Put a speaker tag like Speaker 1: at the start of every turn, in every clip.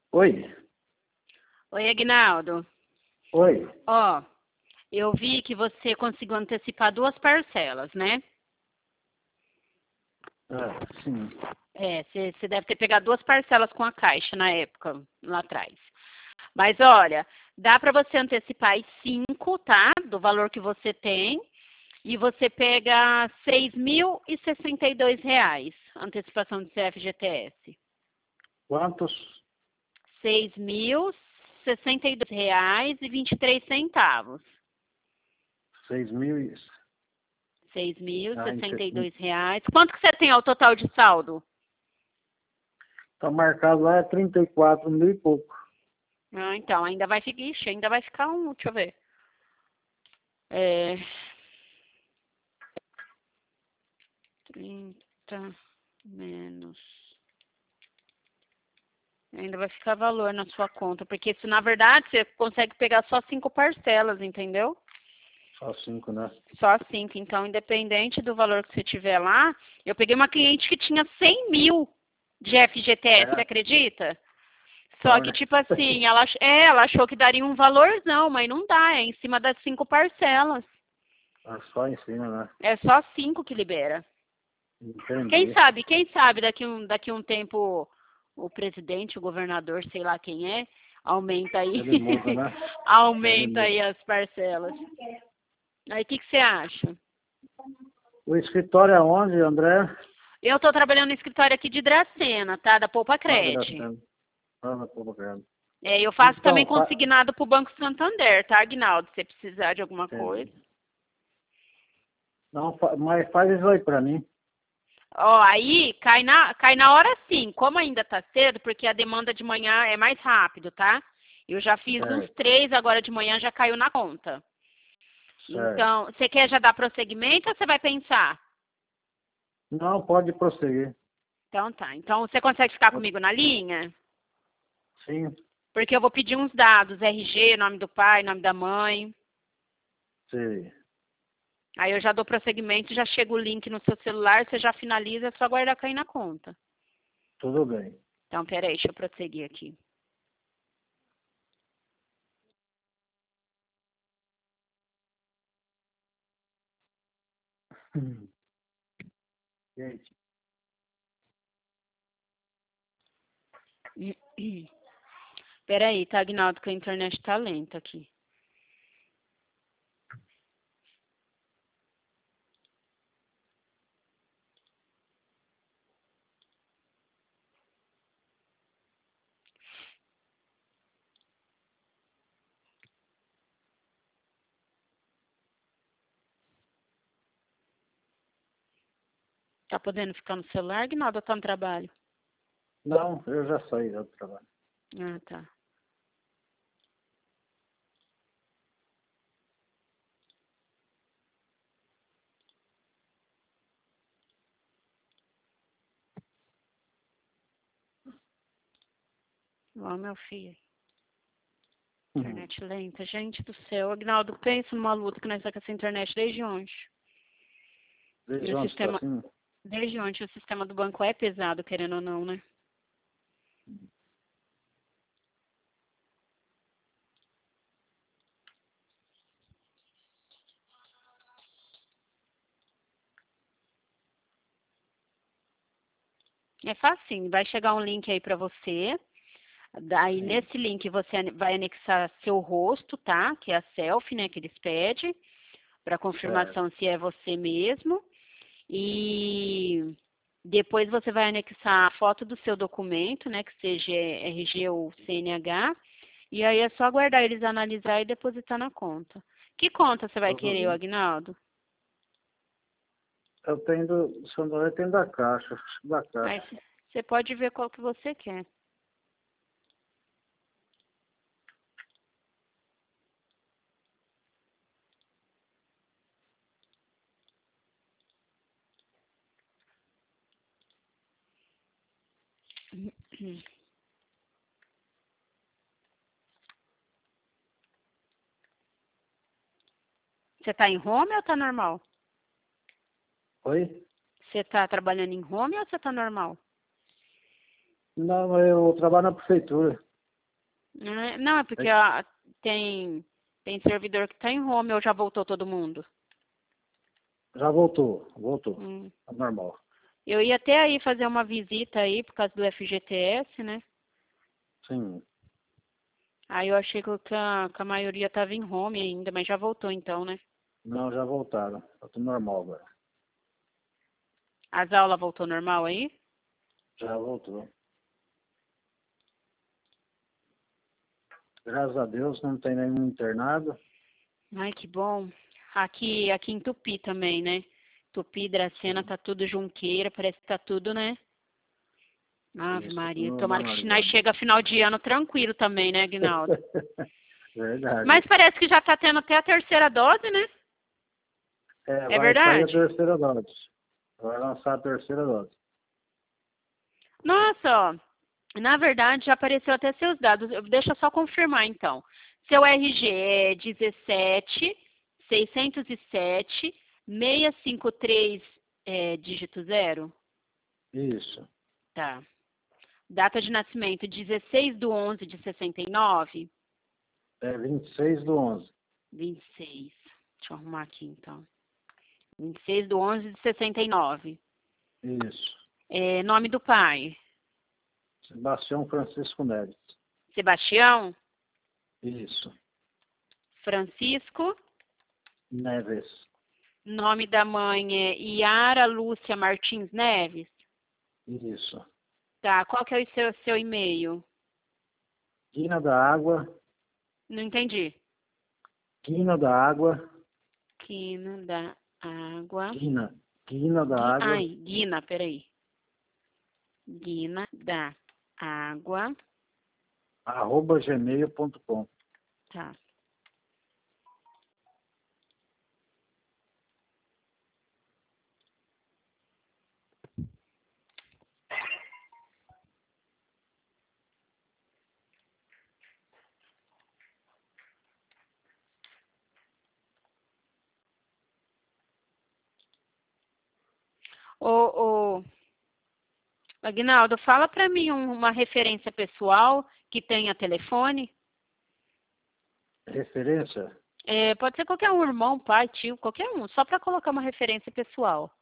Speaker 1: Oi,
Speaker 2: Oi, Aguinaldo.
Speaker 1: oi.
Speaker 2: Ó, eu vi que você conseguiu antecipar 2 parcelas, né?
Speaker 1: Sim.
Speaker 2: Você deve ter pegado 2 parcelas com a Caixa na época, lá atrás. Mas olha, dá para você antecipar as 5, tá? Do valor que você tem. E você pega R$ 6.062, antecipação de CFGTS.
Speaker 1: Quantos?
Speaker 2: R$ 6.062,23.
Speaker 1: 6.000.
Speaker 2: Seis mil
Speaker 1: Ah,
Speaker 2: sessenta e dois reais. Quanto que você tem ao total de saldo?
Speaker 1: tá marcado lá, é 34 mil e pouco.
Speaker 2: Ah, então, ainda vai ficar, ixi, ainda vai ficar deixa eu ver. 30 menos. Ainda vai ficar valor na sua conta, porque se na verdade você consegue pegar só 5 parcelas, entendeu?
Speaker 1: Só 5, né?
Speaker 2: Só 5. Então, independente do valor que você tiver lá, eu peguei uma cliente que tinha 100 mil de FGTS, você acredita? Só que,
Speaker 1: Olha.
Speaker 2: tipo assim, ela achou que daria um valorzão, mas não dá, é em cima das 5 parcelas.
Speaker 1: Só em cima, né?
Speaker 2: É só 5 que libera.
Speaker 1: Entendi.
Speaker 2: Quem sabe daqui um tempo o presidente, o governador, sei lá quem é, aumenta aí,
Speaker 1: Ele muda, né? Ele
Speaker 2: aumenta
Speaker 1: muda.
Speaker 2: aí as parcelas. Aí, o que você acha?
Speaker 1: O escritório é onde, André?
Speaker 2: Eu estou trabalhando no escritório aqui de Dracena, tá? Da Poupa
Speaker 1: Ah,
Speaker 2: Cred.
Speaker 1: Gracendo. Ah, Poupa Grande.
Speaker 2: Eu faço também
Speaker 1: Então,
Speaker 2: consignado para o Banco Santander, tá, Aguinaldo? Se você precisar de alguma coisa.
Speaker 1: entendi. Não, mas faz isso aí pra mim.
Speaker 2: Ó, aí cai na hora sim, como ainda tá cedo, porque a demanda de manhã é mais rápido, tá? Eu já fiz uns
Speaker 1: Certo,
Speaker 2: 3, agora de manhã já caiu na conta.
Speaker 1: certo.
Speaker 2: Então, você quer já dar prosseguimento ou você vai pensar?
Speaker 1: Não, pode prosseguir.
Speaker 2: Então tá. Então, você consegue ficar comigo na linha?
Speaker 1: Sim,
Speaker 2: Porque eu vou pedir uns dados, RG, nome do pai, nome da mãe.
Speaker 1: sim.
Speaker 2: Aí eu já dou prosseguimento, já chega o link no seu celular, você já finaliza, é só aguardar cair na conta.
Speaker 1: Tudo bem.
Speaker 2: Então, peraí, deixa eu prosseguir aqui.
Speaker 1: Gente,
Speaker 2: Peraí, tá, Aguinaldo, que a internet tá lenta aqui. Tá podendo ficar no celular, Aguinaldo, ou tá no trabalho?
Speaker 1: não, eu já saí do trabalho.
Speaker 2: Ah, tá. Ó, meu filho. Internet lenta. Gente do céu. Aguinaldo, pensa numa luta que nós estamos com essa internet desde ontem. E
Speaker 1: Desde
Speaker 2: o
Speaker 1: onde está
Speaker 2: sistema,
Speaker 1: assim?
Speaker 2: desde ontem, o sistema do banco é pesado, querendo ou não, né? É facinho. Vai chegar um link aí pra você. Daí,
Speaker 1: Sim,
Speaker 2: nesse link, você vai anexar seu rosto, tá? Que é a selfie, né? Que eles pedem. Para
Speaker 1: certo.
Speaker 2: confirmação se é você mesmo. E depois você vai anexar a foto do seu documento, né? Que seja RG ou CNH. E aí é só aguardar eles analisar e depositar na conta. Que conta você vai
Speaker 1: Tudo
Speaker 2: querer,
Speaker 1: bem.
Speaker 2: Aguinaldo?
Speaker 1: Eu tenho do Sandoval, tem da Caixa, da
Speaker 2: Aí
Speaker 1: Caixa.
Speaker 2: você pode ver qual que você quer. Você está em home ou está normal?
Speaker 1: Oi?
Speaker 2: Você está trabalhando em home ou você está normal?
Speaker 1: Não, eu trabalho na prefeitura.
Speaker 2: Não, é porque
Speaker 1: Aí,
Speaker 2: tem servidor que está em home ou já voltou todo mundo?
Speaker 1: já voltou.
Speaker 2: Hum.
Speaker 1: Tá normal.
Speaker 2: Eu ia até aí fazer uma visita aí por causa do FGTS, né?
Speaker 1: Sim.
Speaker 2: Aí eu achei que a maioria estava em home ainda, mas já voltou então, né?
Speaker 1: Não, já voltaram. Tá tudo normal agora.
Speaker 2: As aulas voltou normal aí?
Speaker 1: Já voltou. Graças a Deus não tem nenhum internado.
Speaker 2: Ai, que bom. Aqui em Tupi também, né? Tupi, Dracena, tá tudo junqueira, parece que tá tudo, né? Ave
Speaker 1: Isso, tá
Speaker 2: Maria.
Speaker 1: tudo
Speaker 2: Tomara que nós
Speaker 1: normalizado.
Speaker 2: chega final de ano tranquilo também, né, Aguinaldo?
Speaker 1: Verdade.
Speaker 2: Mas parece que já tá tendo até a terceira dose, né? É
Speaker 1: Vai sair a
Speaker 2: verdade?
Speaker 1: terceira dose. Vai lançar a terceira dose.
Speaker 2: Nossa, ó. Na verdade, já apareceu até seus dados. Deixa eu só confirmar, então. Seu RG é 17 607 653 dígito 0?
Speaker 1: Isso.
Speaker 2: Tá. Data de nascimento, 16/11 de 69?
Speaker 1: É 26/11.
Speaker 2: 26. Deixa eu arrumar aqui, então. 26/11 de 69.
Speaker 1: Isso.
Speaker 2: Nome do pai?
Speaker 1: Sebastião Francisco Neves.
Speaker 2: Sebastião?
Speaker 1: Isso.
Speaker 2: Francisco?
Speaker 1: Neves.
Speaker 2: Nome da mãe é Yara Lúcia Martins Neves?
Speaker 1: Isso.
Speaker 2: Tá, qual que é o seu e-mail?
Speaker 1: Quina da Água.
Speaker 2: Não entendi.
Speaker 1: Quina da Água.
Speaker 2: Quina da água.
Speaker 1: Quina da Água.
Speaker 2: Guina, peraí. Guina da água.
Speaker 1: @gmail.com.
Speaker 2: Tá. Ô, Aguinaldo, fala para mim uma referência pessoal que tenha telefone.
Speaker 1: Referência?
Speaker 2: Pode ser qualquer um, irmão, pai, tio, qualquer um, só para colocar uma referência pessoal.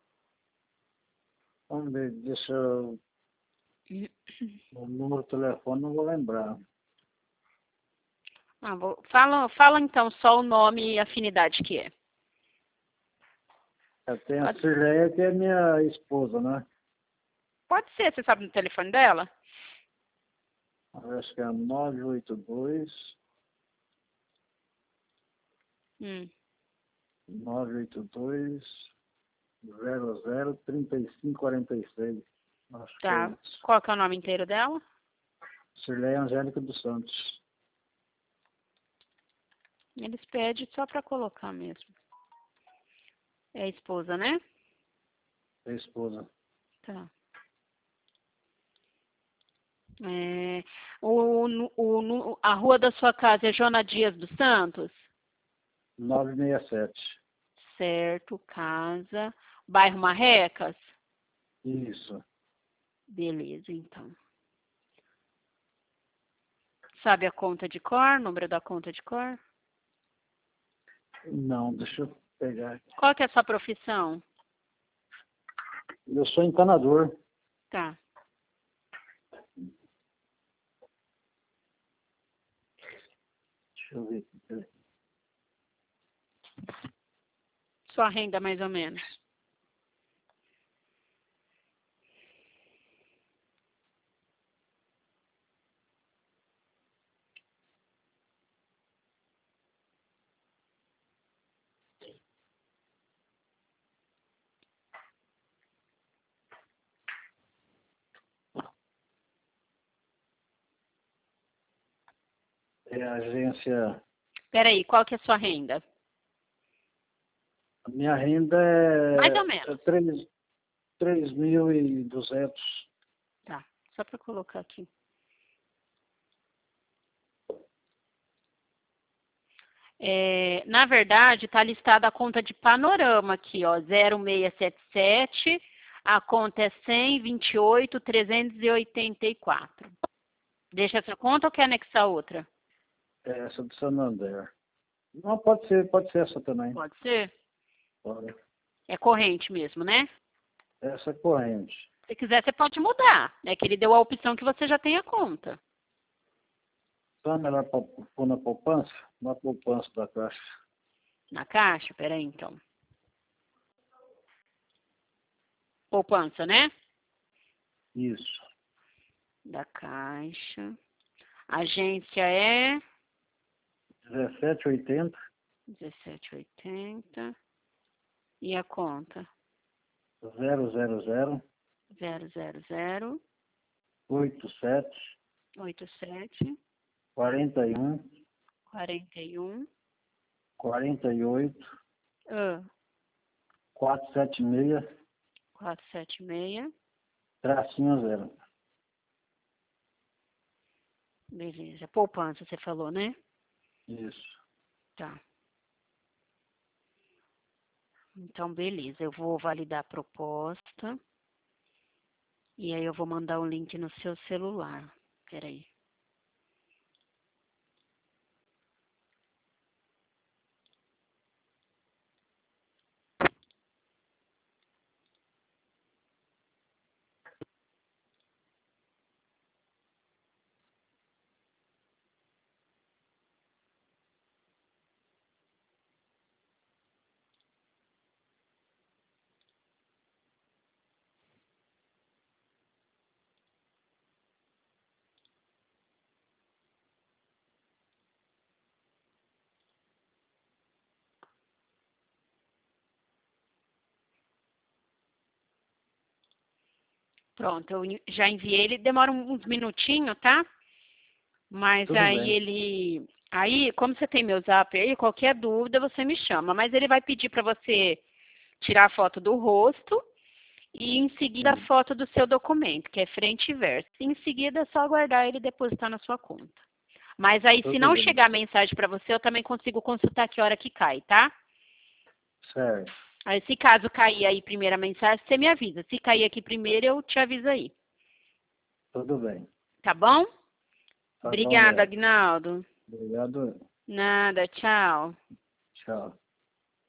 Speaker 1: Vamos ver, deixa eu... O número do telefone não vou lembrar.
Speaker 2: Fala então só o nome e a afinidade que é.
Speaker 1: Eu tenho a Cirleia, que é minha esposa, né?
Speaker 2: Pode ser, você sabe no telefone dela?
Speaker 1: Eu acho que é 982
Speaker 2: Hum,
Speaker 1: 982 003546. Acho que é
Speaker 2: tá.
Speaker 1: isso.
Speaker 2: Qual que é o nome inteiro dela?
Speaker 1: Cirleia Angélica dos Santos.
Speaker 2: Eles pedem só para colocar mesmo. É a esposa, né?
Speaker 1: É a esposa.
Speaker 2: Tá. A rua da sua casa é Jona Dias dos Santos?
Speaker 1: 967.
Speaker 2: Certo, casa. Bairro Marrecas?
Speaker 1: Isso.
Speaker 2: Beleza, então. Sabe a conta de cor? Número da conta de cor?
Speaker 1: Não, deixa eu pegar aqui.
Speaker 2: Qual que é a sua profissão?
Speaker 1: Eu sou encanador.
Speaker 2: Tá.
Speaker 1: Deixa eu ver aqui. Peraí.
Speaker 2: Sua renda, mais ou menos.
Speaker 1: É a agência...
Speaker 2: Peraí, qual que é a sua renda?
Speaker 1: A minha renda
Speaker 2: Mais ou
Speaker 1: é
Speaker 2: menos.
Speaker 1: 3.200.
Speaker 2: Tá, só para colocar aqui. Na verdade, está listada a conta de Panorama aqui, ó, 0677, a conta é 128.384. Deixa essa conta ou quer anexar outra?
Speaker 1: É essa do Santander. Não, pode ser essa também.
Speaker 2: Pode ser?
Speaker 1: Pode.
Speaker 2: É corrente mesmo, né?
Speaker 1: Essa é corrente.
Speaker 2: Se quiser, você pode mudar. É que ele deu a opção que você já tem a conta.
Speaker 1: Então é melhor pôr na poupança? Na poupança da Caixa.
Speaker 2: Na caixa? Peraí, então. Poupança, né?
Speaker 1: Isso.
Speaker 2: Da Caixa. Agência é
Speaker 1: 1780
Speaker 2: 1780. E a conta?
Speaker 1: 000
Speaker 2: 000
Speaker 1: 87
Speaker 2: 87
Speaker 1: 41
Speaker 2: 41
Speaker 1: 48
Speaker 2: ah,
Speaker 1: 476
Speaker 2: 476.
Speaker 1: tracinho 0.
Speaker 2: Beleza. Poupança, você falou, né?
Speaker 1: Isso.
Speaker 2: Tá. Então, beleza. Eu vou validar a proposta. E aí eu vou mandar o link no seu celular. Peraí. Pronto, eu já enviei. Ele demora uns minutinhos, tá? Mas
Speaker 1: Tudo
Speaker 2: aí
Speaker 1: bem.
Speaker 2: ele... Aí, como você tem meu zap aí, qualquer dúvida você me chama. Mas ele vai pedir para você tirar a foto do rosto e em seguida a foto do seu documento, que é frente e verso. Em seguida é só aguardar ele depositar na sua conta. Mas aí, se
Speaker 1: Tudo
Speaker 2: não
Speaker 1: bem.
Speaker 2: chegar mensagem para você, eu também consigo consultar que hora que cai, tá?
Speaker 1: Certo.
Speaker 2: Aí, se caso cair aí primeira mensagem, você me avisa. Se cair aqui primeiro, eu te aviso aí.
Speaker 1: Tudo bem.
Speaker 2: Tá bom?
Speaker 1: Tá bom,
Speaker 2: Obrigada,
Speaker 1: Léo.
Speaker 2: Agnaldo.
Speaker 1: Obrigado.
Speaker 2: Nada, tchau.
Speaker 1: Tchau.